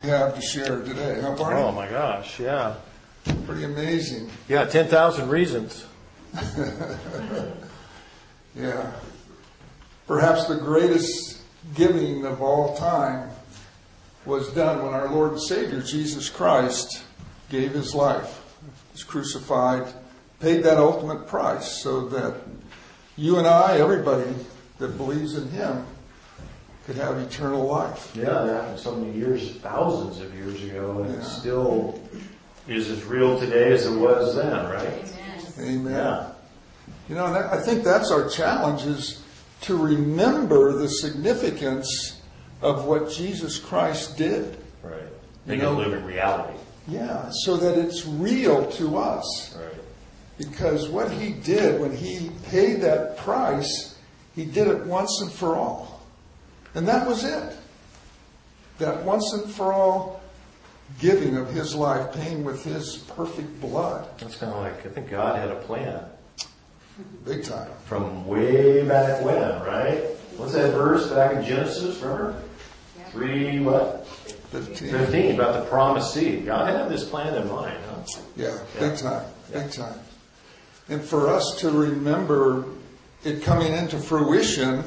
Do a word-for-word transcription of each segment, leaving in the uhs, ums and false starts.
Have to share today, huh, Barney? Oh my gosh, yeah. Pretty amazing. Yeah, ten thousand reasons. Yeah. Perhaps the greatest giving of all time was done when our Lord and Savior, Jesus Christ, gave his life, was crucified, paid that ultimate price so that you and I, everybody that believes in him, could have eternal life. Yeah, that happened so many years, thousands of years ago, and Yeah. it still is as real today as it was then, right? Amen. Yeah. You know, and I think that's our challenge, is to remember the significance of what Jesus Christ did. Right. You Make know, it live in reality. Yeah, so that it's real to us. Right. Because what he did when he paid that price, he did it once and for all. And that was it. That once and for all giving of his life, paying with his perfect blood. That's kind of like, I think God had a plan. Big time. From way back when, right? What's that verse back in Genesis, remember? Three, what? Fifteen. Fifteen, about the promised seed. God had this plan in mind, huh? Yeah, Yeah. big time. Yeah. Big time. And for us to remember it coming into fruition,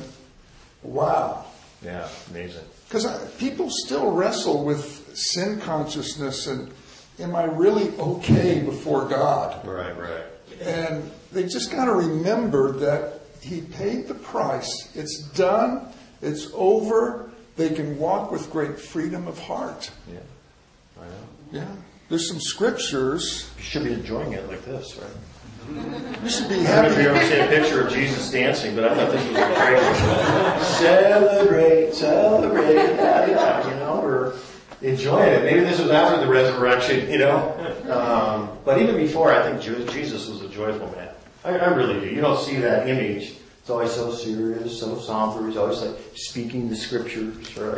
wow. Yeah, amazing. Because people still wrestle with sin consciousness and am I really okay before God? Right, right. And they just got to remember that he paid the price. It's done. It's over. They can walk with great freedom of heart. Yeah, I know. Yeah. There's some scriptures. You should be enjoying it like this, right? You should be I don't know if you happy. ever seen a picture of Jesus dancing, but I thought this was a great celebrate, celebrate, yeah, yeah, you know, we're enjoying it. Maybe this was after the resurrection, you know. Um, but even before, I think Jesus was a joyful man. I, I really do. You don't see that image. It's always so serious, so somber. He's always like speaking the scriptures, right?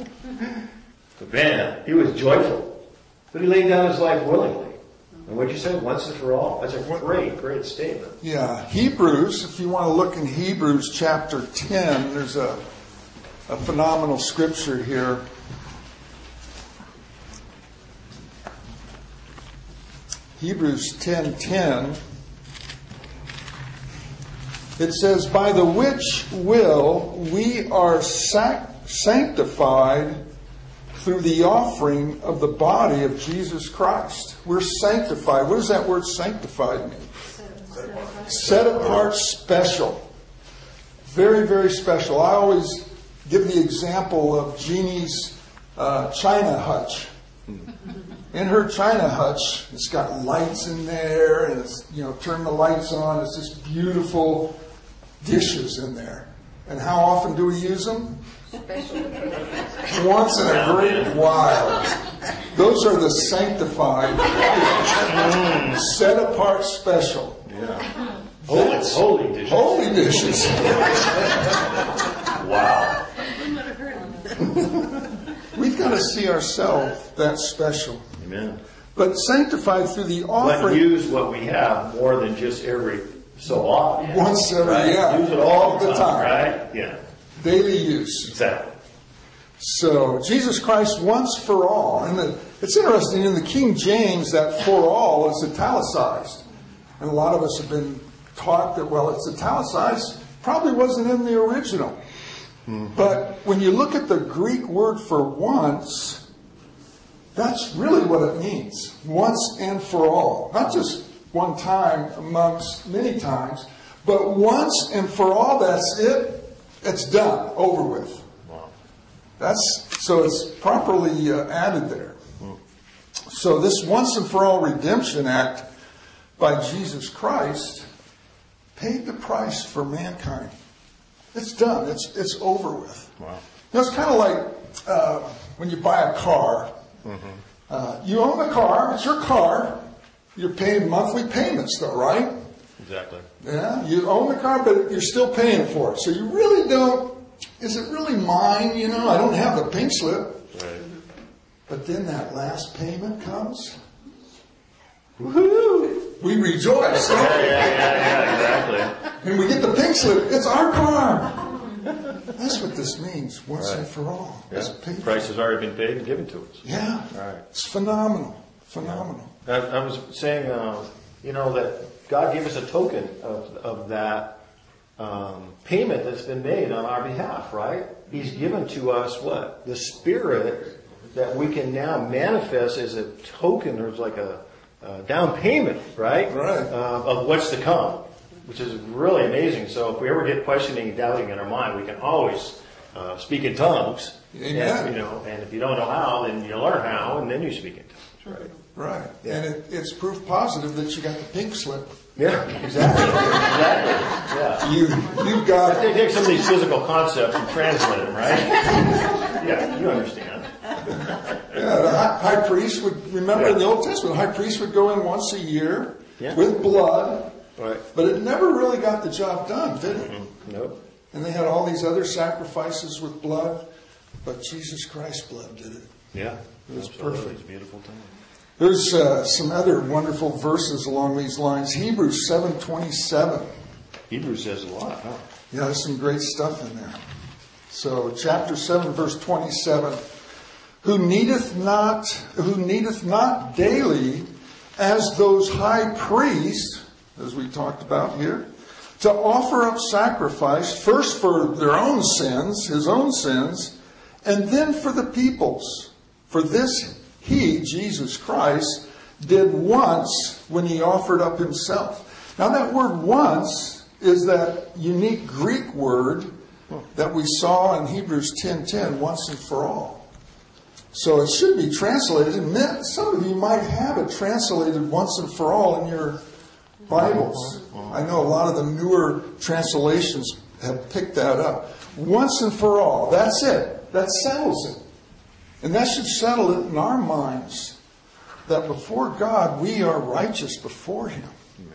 But man, he was joyful. But he laid down his life willingly. And what'd you say? Once and for all. That's a great, great statement. Yeah. Hebrews, if you want to look in Hebrews chapter ten, there's a, a phenomenal scripture here. Hebrews ten ten. It says, by the which will we are sac- sanctified through the offering of the body of Jesus Christ. We're sanctified. What does that word sanctified mean? Set apart, special. Very, very special. I always give the example of Jeannie's uh, China hutch. In her China hutch, it's got lights in there, and it's, you know, turn the lights on. It's just beautiful dishes in there. And how often do we use them? Once in a great while. Those are the sanctified, set apart, special. Yeah. Holy, holy dishes. Holy dishes. Wow. We've got to see ourselves that special. Amen. But sanctified through the But offering. use what we have more than just every so often. Once every, right? yeah. Use it all the the time, time. right? Yeah. Daily use. Exactly. So, Jesus Christ once for all. And the, it's interesting, in the King James, that for all is italicized. And a lot of us have been taught that, well, it's italicized. Probably wasn't in the original. Mm-hmm. But when you look at the Greek word for once, that's really what it means. Once and for all. Not just one time amongst many times, but once and for all, that's it. It's done, over with. Wow. That's so it's properly uh, added there. Mm. So this once and for all redemption act by Jesus Christ paid the price for mankind. It's done. It's it's over with. Wow. You know, it's kind of like uh, when you buy a car. Mm-hmm. Uh, you own the car. It's your car. You're paying monthly payments, though, right? Exactly. Yeah, you own the car, but you're still paying for it. So you really don't, is it really mine? You know, I don't have the pink slip. Right. But then that last payment comes. Woohoo! We rejoice. Yeah, yeah, yeah, yeah, exactly. And we get the pink slip. It's our car. That's what this means, once Right. and for all. Yeah. It's paid The for. price has already been paid and given to us. Yeah. Right. It's phenomenal. Phenomenal. I, I was saying, uh, you know, that God gave us a token of, of that um, payment that's been made on our behalf, right? He's given to us what? The Spirit that we can now manifest as a token, or like a, a down payment, right? Right. Uh, of what's to come, which is really amazing. So if we ever get questioning and doubting in our mind, we can always uh, speak in tongues. Amen. And, you know, and if you don't know how, then you learn how, and then you speak in tongues, right? Right. Yeah. And it, it's proof positive that you got the pink slip. Yeah, exactly. exactly. Yeah. You, you've got... They take some of these physical concepts and translate them, right? Yeah, you understand. Yeah, the high, high priest would, remember Yeah. in the Old Testament, the high priest would go in once a year Yeah. with blood, Right. but it never really got the job done, did it? Mm-hmm. Nope. And they had all these other sacrifices with blood, but Jesus Christ's blood did it. Yeah. It was Absolutely. perfect. It's a beautiful thing. There's uh, some other wonderful verses along these lines. Hebrews seven twenty-seven. Hebrews says a lot, huh? Yeah, there's some great stuff in there. So, chapter seven, verse twenty-seven. Who needeth not, who needeth not daily, as those high priests, as we talked about here, to offer up sacrifice, first for their own sins, his own sins, and then for the people's. For this he, Jesus Christ, did once when he offered up himself. Now that word once is that unique Greek word that we saw in Hebrews ten ten, once and for all. So it should be translated. Some of you might have it translated once and for all in your Bibles. I know a lot of the newer translations have picked that up. Once and for all. That's it. That settles it. And that should settle it in our minds that before God we are righteous before him.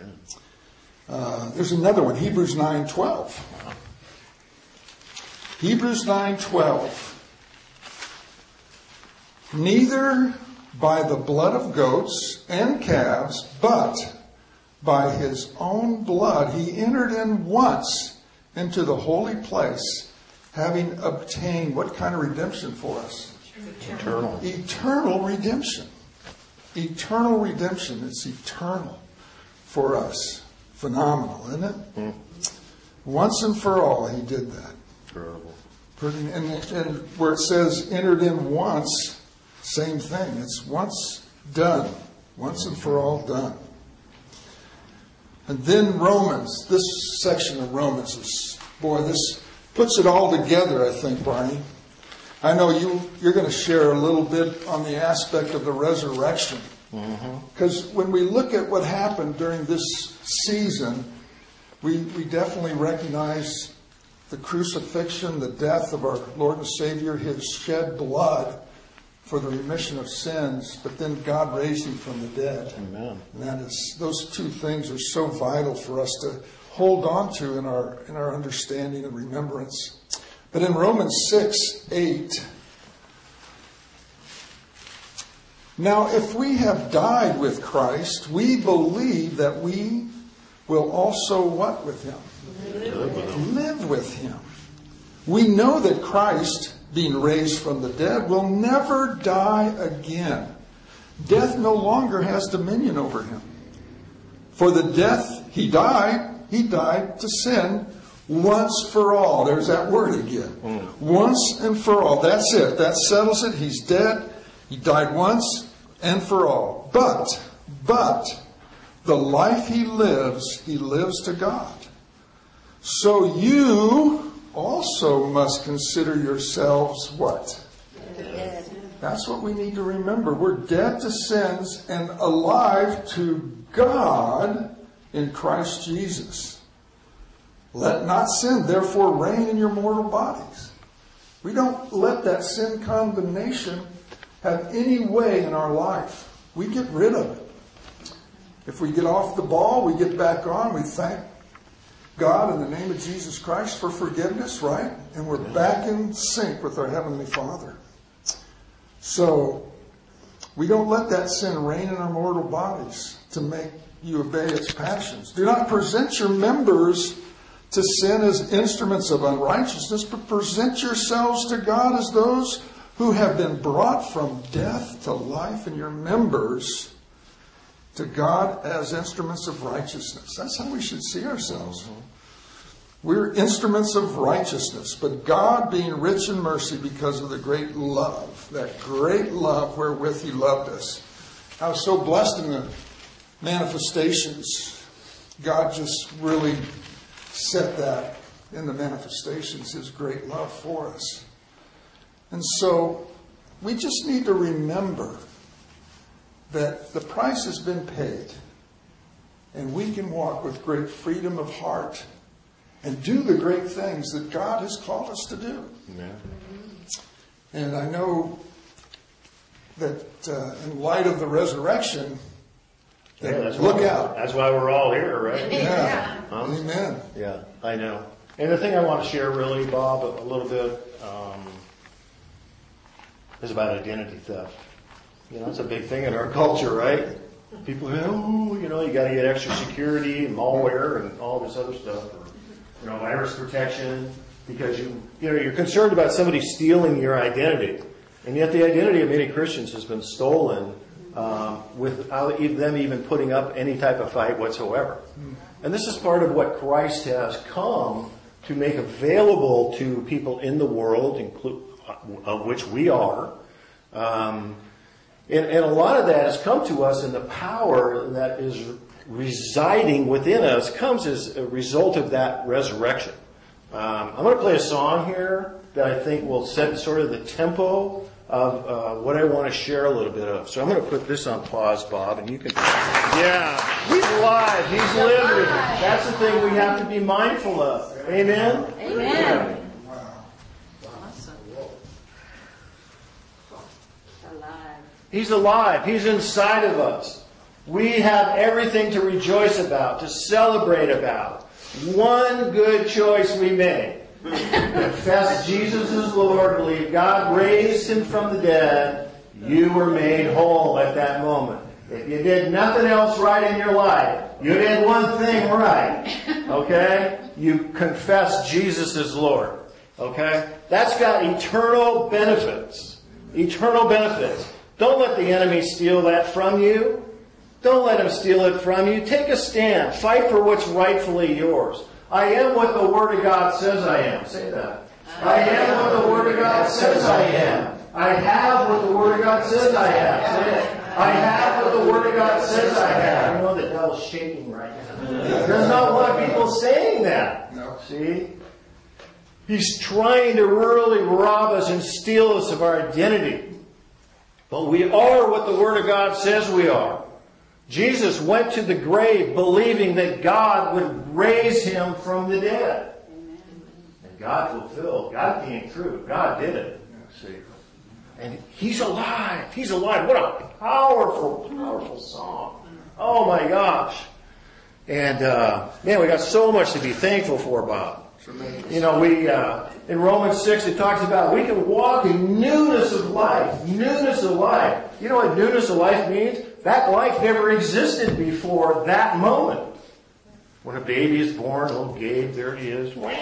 Uh, there's another one, Hebrews nine twelve. Hebrews nine twelve. Neither by the blood of goats and calves, but by his own blood he entered in once into the holy place, having obtained what kind of redemption for us? Eternal. Eternal redemption. Eternal redemption. It's eternal for us. Phenomenal, isn't it? Mm. Once and for all he did that. Incredible. And, and where it says entered in once, same thing. It's once done. Once and for all done. And then Romans. This section of Romans is, boy, this puts it all together, I think, Barney. I know you, you're going to share a little bit on the aspect of the resurrection. Because mm-hmm. when we look at what happened during this season, we, we definitely recognize the crucifixion, the death of our Lord and Savior, his shed blood for the remission of sins, but then God raised him from the dead. Amen. And that is, those two things are so vital for us to hold on to in our in our understanding and remembrance. But in Romans six eight, now if we have died with Christ, we believe that we will also what with him? Live with him. Live with him. We know that Christ, being raised from the dead, will never die again. Death no longer has dominion over him. For the death he died, he died to sin once for all. There's that word again. Mm. Once and for all. That's it. That settles it. He's dead. He died once and for all. But, but, the life he lives, he lives to God. So you also must consider yourselves what? Dead. That's what we need to remember. We're dead to sins and alive to God in Christ Jesus. Let not sin, therefore, reign in your mortal bodies. We don't let that sin condemnation have any way in our life. We get rid of it. If we get off the ball, we get back on. We thank God in the name of Jesus Christ for forgiveness, right? And we're back in sync with our Heavenly Father. So, we don't let that sin reign in our mortal bodies to make you obey its passions. Do not present your members to sin as instruments of unrighteousness, but present yourselves to God as those who have been brought from death to life, and your members to God as instruments of righteousness. That's how we should see ourselves. We're instruments of righteousness, but God, being rich in mercy because of the great love, that great love wherewith He loved us. I was so blessed in the manifestations. God just really set that in the manifestations, His great love for us. And so we just need to remember that the price has been paid, and we can walk with great freedom of heart and do the great things that God has called us to do. Amen. And I know that uh, in light of the resurrection, that Yeah, that's look why, out. That's why we're all here, right? Yeah. Huh? Amen. Yeah, I know. And the thing I want to share really, Bob, a little bit, um, is about identity theft. You know, it's a big thing in our culture, right? People, oh, you know, you got to get extra security and malware and all this other stuff, or, you know, virus protection, because you, you know, you're concerned about somebody stealing your identity. And yet the identity of many Christians has been stolen um, without them even putting up any type of fight whatsoever. And this is part of what Christ has come to make available to people in the world, include, of which we are. Um, and, and a lot of that has come to us, and the power that is residing within us comes as a result of that resurrection. Um, I'm going to play a song here that I think will set sort of the tempo of uh, what I want to share a little bit of. So I'm going to put this on pause, Bob, and you can... Yeah, He's alive. He's living. That's the thing we have to be mindful of. Amen? Amen. Wow. Awesome. Alive. He's alive. He's inside of us. We have everything to rejoice about, to celebrate about. One good choice we made. Confess Jesus is Lord, believe God raised Him from the dead, you were made whole at that moment. If you did nothing else right in your life, you did one thing right. Okay? You confess Jesus is Lord. Okay? That's got eternal benefits. Eternal benefits. Don't let the enemy steal that from you. Don't let him steal it from you. Take a stand. Fight for what's rightfully yours. I am what the Word of God says I am. Say that. I am what the Word of God says I am. I have what the Word of God says I have. Say it. I have what the Word of God says I have. You know the devil's shaking right now. There's not a lot of people saying that. No. See? He's trying to really rob us and steal us of our identity. But we are what the Word of God says we are. Jesus went to the grave believing that God would raise Him from the dead. And God fulfilled. God being true. God did it. See? And He's alive. He's alive. What a powerful, powerful song. Oh my gosh. And uh, man, we got so much to be thankful for, Bob. You know, we uh, in Romans six it talks about we can walk in newness of life. Newness of life. You know what newness of life means? That life never existed before that moment. When a baby is born, little Gabe, there he is. You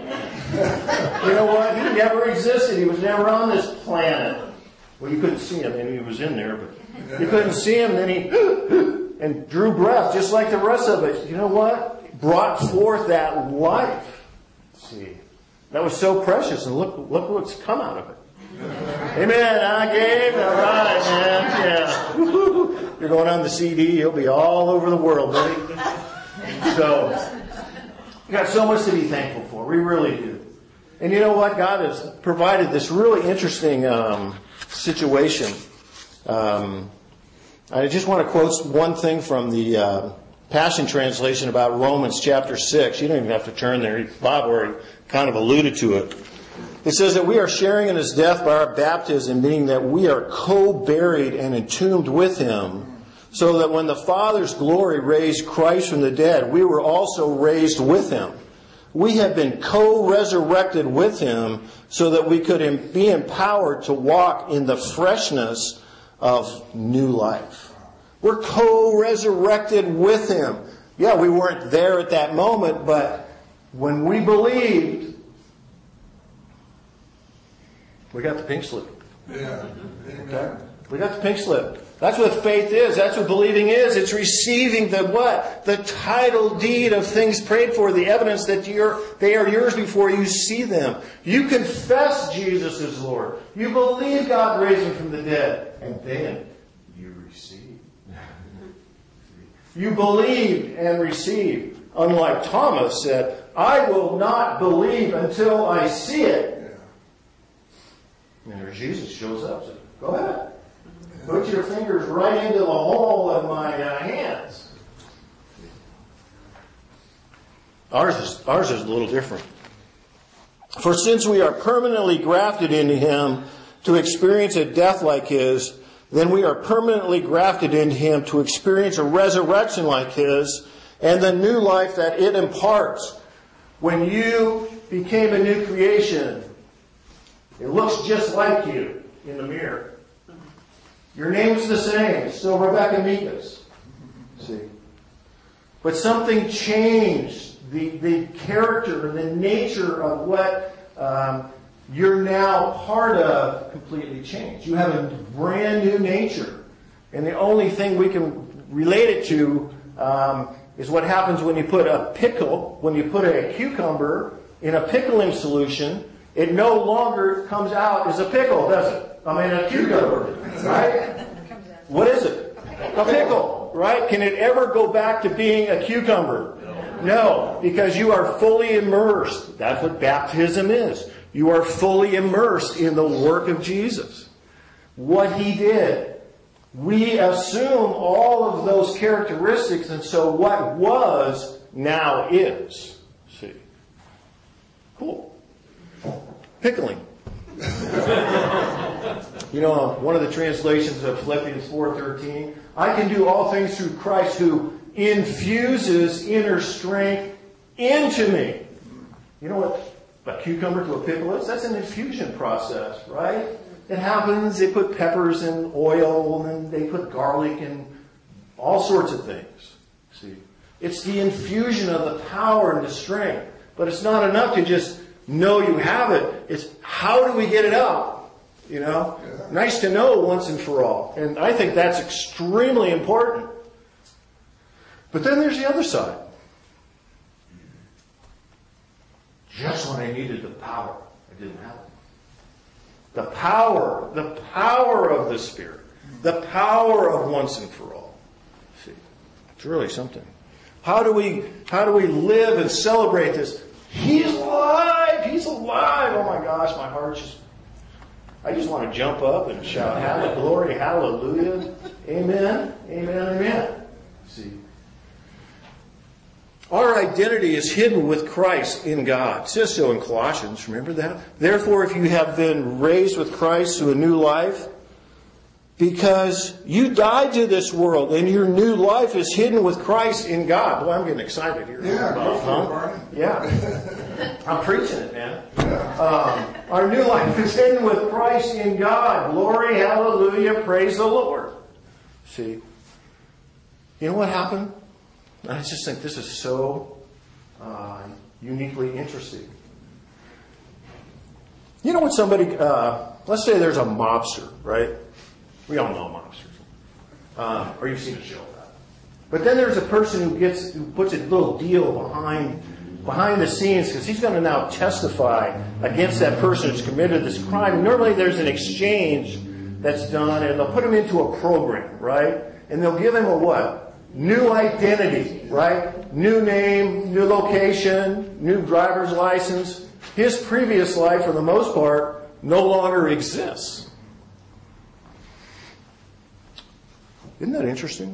know what? He never existed. He was never on this planet. Well, you couldn't see him. I mean, he was in there, but you couldn't see him. And then he and drew breath just like the rest of it. You know what? Brought forth that life. See, that was so precious, and look, look what's come out of it. Amen. I gave. All right, man. Yeah. You're going on the C D. You'll be all over the world, buddy. So, we got so much to be thankful for. We really do. And you know what? God has provided this really interesting um, situation. Um, I just want to quote one thing from the uh, Passion Translation about Romans chapter six. You don't even have to turn there. Bob already kind of alluded to it. It says that we are sharing in His death by our baptism, meaning that we are co-buried and entombed with Him, so that when the Father's glory raised Christ from the dead, we were also raised with Him. We have been co-resurrected with Him so that we could be empowered to walk in the freshness of new life. We're co-resurrected with Him. Yeah, we weren't there at that moment, but when we believed, we got the pink slip. Yeah. Okay? We got the pink slip. That's what faith is. That's what believing is. It's receiving the what? The title deed of things prayed for, the evidence that you're, they are yours before you see them. You confess Jesus is Lord. You believe God raised him from the dead. And then you receive. You believed and received. Unlike Thomas said, I will not believe until I see it. Yeah. And there Jesus shows up and says, go ahead. Put your fingers right into the hole of my uh, hands. Ours is, ours is a little different. For since we are permanently grafted into him to experience a death like his, then we are permanently grafted into him to experience a resurrection like his and the new life that it imparts. When you became a new creation, it looks just like you in the mirror. Your name's the same. It's still Rebecca Mikas. See? But something changed. The, the character and the nature of what um, you're now part of completely changed. You have a brand new nature. And the only thing we can relate it to um, is what happens when you put a pickle, when you put a cucumber in a pickling solution. It no longer comes out as a pickle, does it? I mean, a cucumber, right? What is it? A pickle, right? Can it ever go back to being a cucumber? No, because you are fully immersed. That's what baptism is. You are fully immersed in the work of Jesus. What he did. We assume all of those characteristics, and so what was now is. See? Cool. Pickling. You know, one of the translations of Philippians four thirteen, I can do all things through Christ who infuses inner strength into me. You know what a cucumber to a pickle is? That's an infusion process, right? It happens, they put peppers and oil, and then they put garlic and all sorts of things. See? It's the infusion of the power and the strength. But it's not enough to just know you have it. It's how do we get it out? You know? Yeah. Nice to know once and for all. And I think that's extremely important. But then there's the other side. Just when I needed the power, I didn't have it. The power, the power of the Spirit. The power of once and for all. See, it's really something. How do we, how do we live and celebrate this? He's alive! He's alive! Oh my gosh, my heart's just... I just want to jump up and shout, hallelujah, glory, hallelujah, amen, amen, amen. See? Our identity is hidden with Christ in God. It says so in Colossians, remember that? Therefore, if you have been raised with Christ to a new life, because you died to this world and your new life is hidden with Christ in God. Boy, I'm getting excited here. Yeah, about, huh? it, yeah. I'm preaching it, man. Um, our new life is hidden with Christ in God. Glory, hallelujah, praise the Lord. See? You know what happened? I just think this is so uh, uniquely interesting. You know when somebody, uh, let's say there's a mobster, right? We all know mobsters. Uh, or you've seen a show about it. But then there's a person who gets, who puts a little deal behind, behind the scenes because he's going to now testify against that person who's committed this crime. And normally there's an exchange that's done and they'll put him into a program, right? And they'll give him a what? New identity, right? New name, new location, new driver's license. His previous life, for the most part, no longer exists. Isn't that interesting?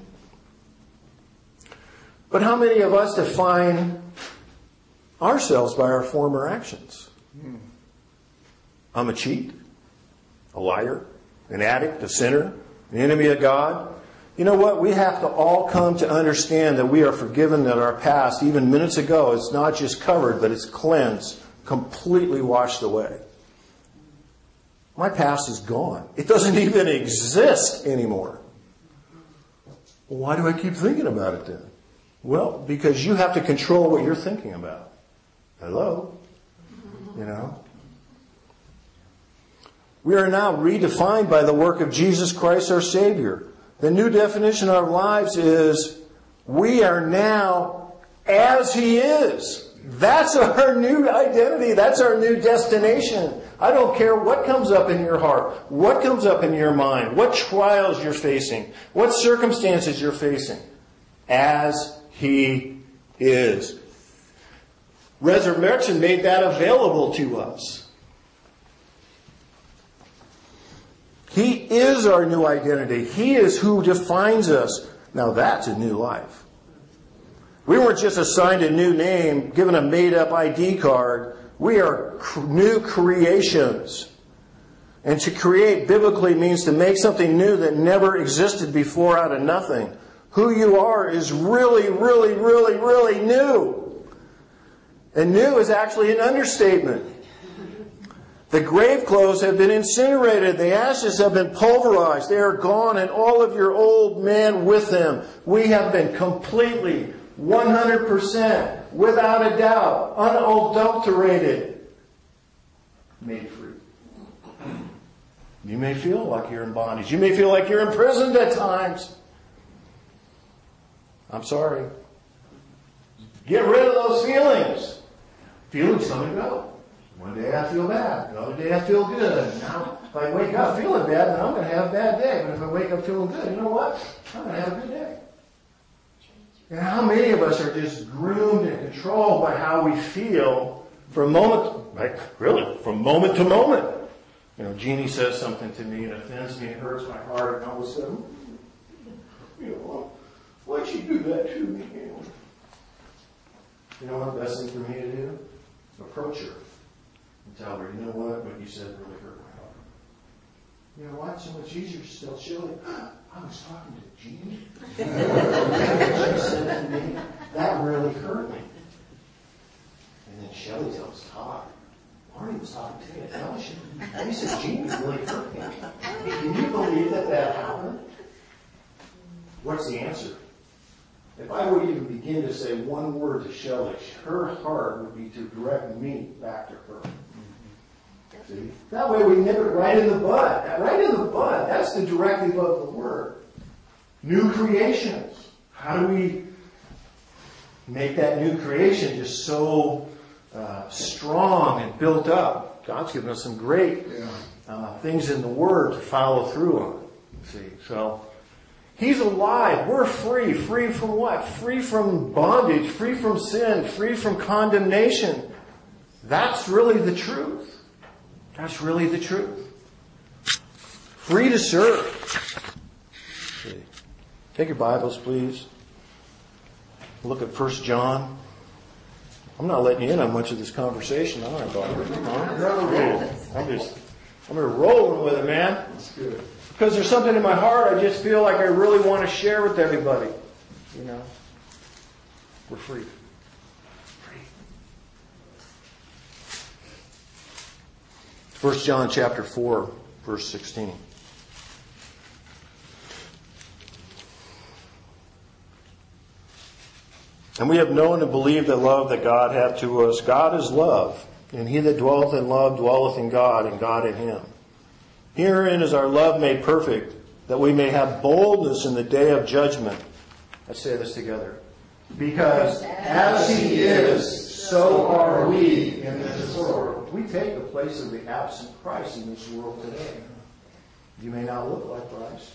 But how many of us define ourselves by our former actions? Hmm. I'm a cheat, a liar, an addict, a sinner, an enemy of God. You know what? We have to all come to understand that we are forgiven, that our past, even minutes ago, it's not just covered, but it's cleansed, completely washed away. My past is gone. It doesn't even exist anymore. Well, why do I keep thinking about it then? Well, because you have to control what you're thinking about. Hello? You know? We are now redefined by the work of Jesus Christ our Savior. The new definition of our lives is we are now as He is. That's our new identity. That's our new destination. I don't care what comes up in your heart, what comes up in your mind, what trials you're facing, what circumstances you're facing. As He is. Resurrection made that available to us. He is our new identity. He is who defines us. Now that's a new life. We weren't just assigned a new name, given a made-up I D card. We are new creations. And to create biblically means to make something new that never existed before out of nothing. Who you are is really, really, really, really new. And new is actually an understatement. The grave clothes have been incinerated. The ashes have been pulverized. They are gone, and all of your old man with them. We have been completely, one hundred percent, without a doubt, unadulterated, made free. You may feel like you're in bondage. You may feel like you're imprisoned at times. I'm sorry. Get rid of those feelings. Feelings come and go. One day I feel bad. Another day I feel good. Now, if I wake up feeling bad, then I'm going to have a bad day. But if I wake up feeling good, you know what? I'm going to have a good day. And how many of us are just groomed and controlled by how we feel from moment, right? Really, from moment to moment. You know, Jeannie says something to me that offends me, it hurts my heart, and all of a sudden, you know, why'd you do that to me? You know what the best thing for me to do? Approach her and tell her, you know what, what you said really hurt my heart. You know what? So much easier to still chilling. I was talking to Jeannie. She said to me, that really hurt me. And then Shelley tells Todd, Marty was talking to me at fellowship. And he said, Jeannie really hurt me. Can you believe that that happened? What's the answer? If I would even begin to say one word to Shelley, her heart would be to direct me back to her. See? That way we nip it right in the bud. Right in the bud. That's the directive of the word. New creations. How do we make that new creation just so uh, strong and built up? God's given us some great uh, things in the Word to follow through on. See, so He's alive. We're free. Free from what? Free from bondage. Free from sin. Free from condemnation. That's really the truth. That's really the truth. Free to serve. See. Take your Bibles, please. Look at First John. I'm not letting you in on much of this conversation, am I, Barbara? I'm just, I'm here rolling with it, man. That's good. Because there's something in my heart I just feel like I really want to share with everybody. You know, we're free. Free. First John chapter four, verse sixteen. And we have known and believed the love that God hath to us. God is love, and he that dwelleth in love dwelleth in God, and God in him. Herein is our love made perfect, that we may have boldness in the day of judgment. Let's say this together. Because as he is, so are we in this world. We take the place of the absent Christ in this world today. You may not look like Christ.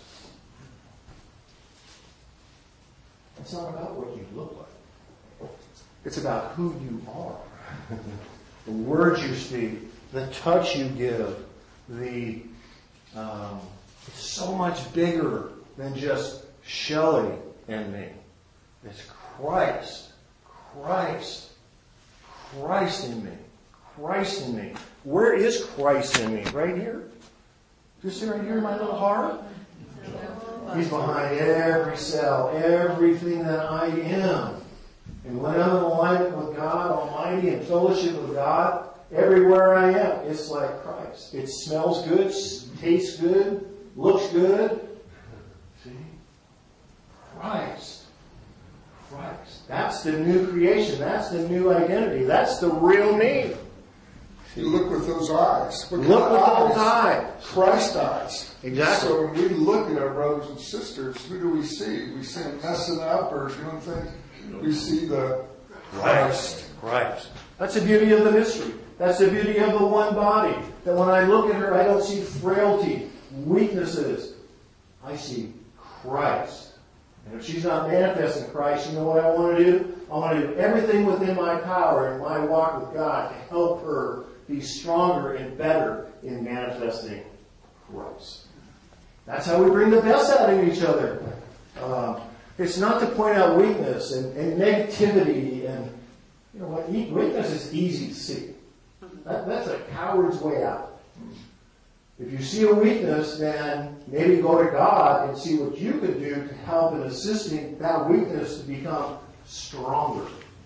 It's not about what you look like. It's about who you are. The words you speak, the touch you give, the um, it's so much bigger than just Shelley and me. It's Christ, Christ, Christ in me, Christ in me. Where is Christ in me? Right here? Just right here in my little heart? He's behind every cell, everything that I am. And when I'm in alignment with God Almighty and fellowship with God, everywhere I am, it's like Christ. It smells good, tastes good, looks good. See? Christ. Christ. That's That's the new creation. That's the new identity. That's the real me. You look with those eyes. What Look kind with of those eyes. Christ eyes. Exactly. So when we look at our brothers and sisters, who do we see? We see them messing up or doing things. We see the Christ. Christ. That's the beauty of the mystery. That's the beauty of the one body. That when I look at her, I don't see frailty, weaknesses. I see Christ. And if she's not manifesting Christ, you know what I want to do? I want to do everything within my power in my walk with God to help her be stronger and better in manifesting Christ. That's how we bring the best out of each other. Uh, it's not to point out weakness and, and negativity and, you know what, weakness is easy to see. That, that's a coward's way out. If you see a weakness, then maybe go to God and see what you could do to help in assisting that weakness to become stronger.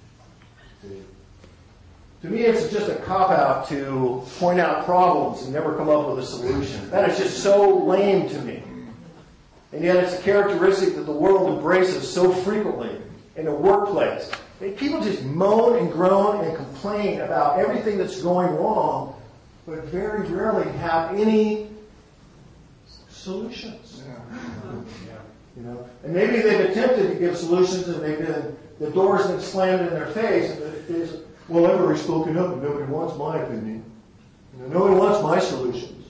To me, it's just a cop-out to point out problems and never come up with a solution. That is just so lame to me. And yet it's a characteristic that the world embraces so frequently in the workplace. People just moan and groan and complain about everything that's going wrong, but very rarely have any solutions. Yeah. You know, and maybe they've attempted to give solutions, and they've been the door's been slammed in their face. And it's, well, everybody's spoken up, and nobody wants my opinion. You know, nobody wants my solutions.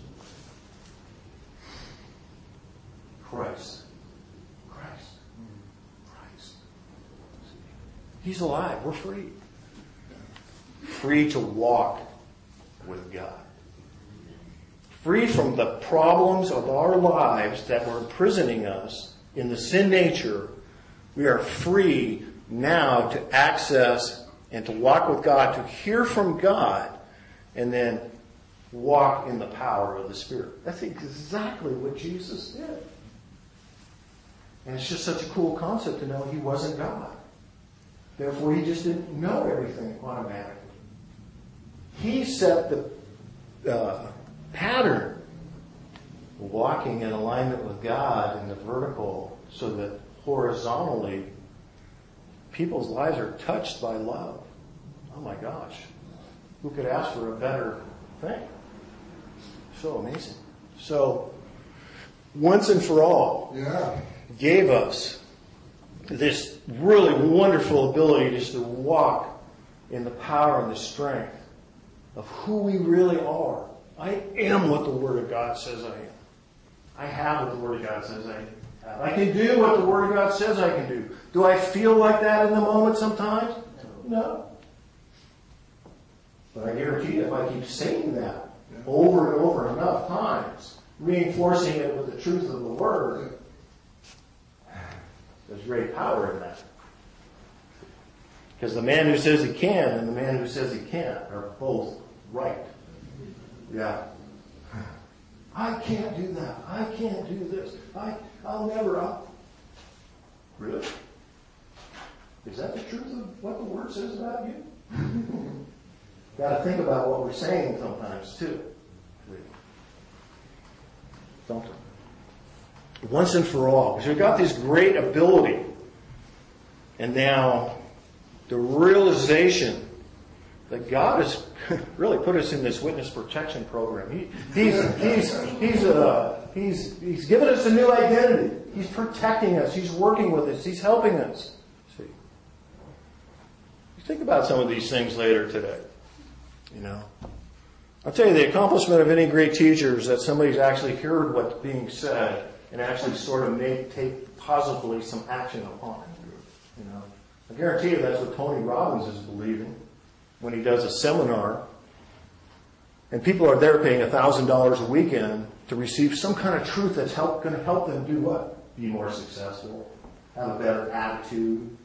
Christ, Christ, Christ. He's alive. We're free. Free to walk with God. Free from the problems of our lives that were imprisoning us in the sin nature. We are free now to access and to walk with God, to hear from God, and then walk in the power of the Spirit. That's exactly what Jesus did. And it's just such a cool concept to know he wasn't God. Therefore, he just didn't know everything automatically. He set the uh, pattern of walking in alignment with God in the vertical so that horizontally people's lives are touched by love. Oh my gosh. Who could ask for a better thing? So amazing. So, once and for all, Yeah. gave us this really wonderful ability just to walk in the power and the strength of who we really are. I am what the Word of God says I am. I have what the Word of God says I have. I can do what the Word of God says I can do. Do I feel like that in the moment sometimes? No. But I guarantee you, if I keep saying that over and over enough times, reinforcing it with the truth of the Word, there's great power in that. Because the man who says he can and the man who says he can't are both right. Yeah. I can't do that. I can't do this. I, I'll never. I'll... Really? Is that the truth of what the Word says about you? Got to think about what we're saying sometimes, too. Don't we? Once and for all. Because we've got this great ability. And now, the realization that God has really put us in this witness protection program. He, he's, he's, he's, uh, he's, he's given us a new identity. He's protecting us. He's working with us. He's helping us. See? You think about some of these things later today. You know, I'll tell you, the accomplishment of any great teacher is that somebody's actually heard what's being said and actually sort of make, take positively some action upon it. You know, I guarantee you that's what Tony Robbins is believing when he does a seminar and people are there paying one thousand dollars a weekend to receive some kind of truth that's help, going to help them do what? Be more successful, have a better attitude.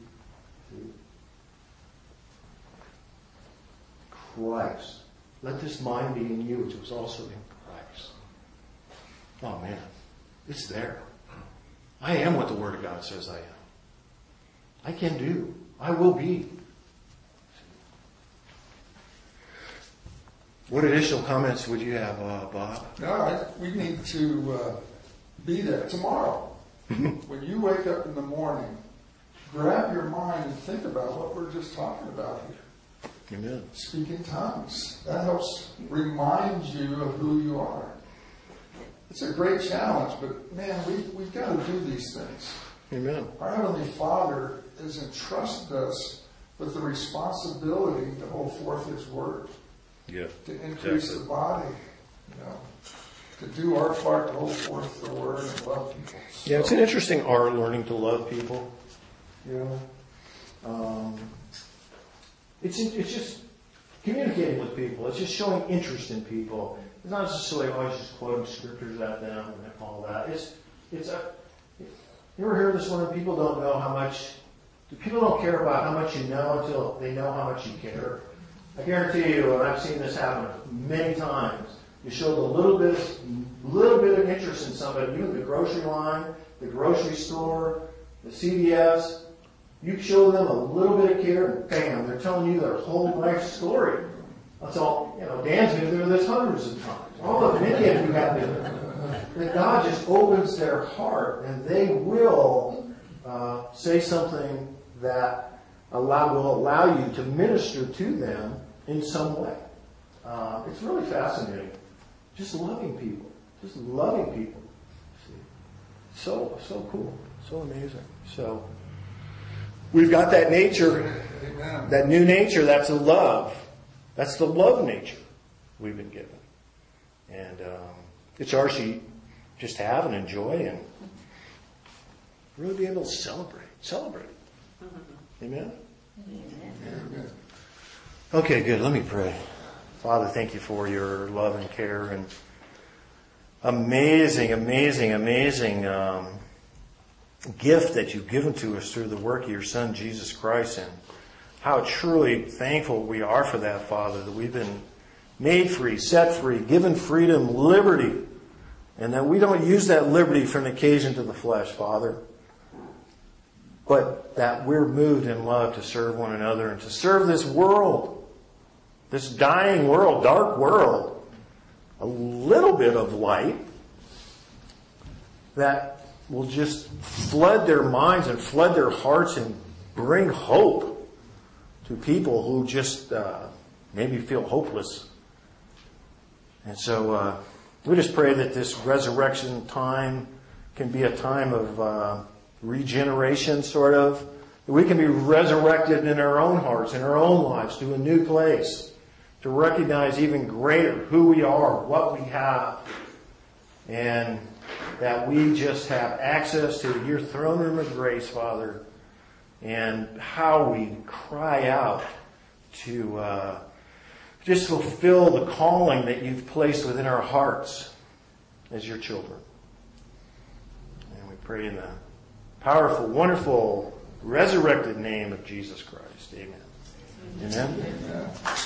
Christ. Let this mind be in you, which was also in Christ. Oh man, it's there. I am what the Word of God says I am. I can do. I will be. What additional comments would you have, uh, Bob? No, I, we need to uh, be there tomorrow. When you wake up in the morning, grab your mind and think about what we're just talking about here. Amen. Speaking tongues. That helps remind you of who you are. It's a great challenge, but man, we, we've got to do these things. Amen. Our Heavenly Father has entrusted us with the responsibility to hold forth His Word. Yeah. To increase Exactly. the body, you know. To do our part to hold forth the Word and love people. So, Yeah, it's an interesting art, learning to love people. You know, um, it's it's just communicating with people. It's just showing interest in people. It's not necessarily always just quoting scriptures at them and all that. It's it's a. You ever hear this one? People don't know how much. People don't care about how much you know until they know how much you care. I guarantee you, and I've seen this happen many times. You show a little bit, little bit of interest in somebody, even the grocery line, the grocery store, the C V S. You show them a little bit of care, and bam, they're telling you their whole life story. That's all. You know, Dan's been through this hundreds of times. All of many of you have been there. That God just opens their heart, and they will uh, say something that allow will allow you to minister to them in some way. Uh, it's really fascinating. Just loving people. Just loving people. See? So, so cool. So amazing. So, we've got that nature, Amen. that new nature, that's a love. That's the love nature we've been given. And um, it's ours to just have and enjoy and really be able to celebrate. Celebrate. Amen? Amen. Okay, good. Let me pray. Father, thank you for your love and care and amazing, amazing, amazing um, gift that you've given to us through the work of your Son, Jesus Christ, and how truly thankful we are for that, Father, that we've been made free, set free, given freedom, liberty, and that we don't use that liberty for an occasion to the flesh, Father, but that we're moved in love to serve one another and to serve this world. This dying world, dark world, a little bit of light that will just flood their minds and flood their hearts and bring hope to people who just uh, maybe feel hopeless. And so uh, we just pray that this resurrection time can be a time of uh, regeneration, sort of. That we can be resurrected in our own hearts, in our own lives, to a new place. To recognize even greater who we are, what we have, and that we just have access to your throne room of grace, Father, and how we cry out to uh, just fulfill the calling that you've placed within our hearts as your children. And we pray in the powerful, wonderful, resurrected name of Jesus Christ. Amen. Amen. Amen.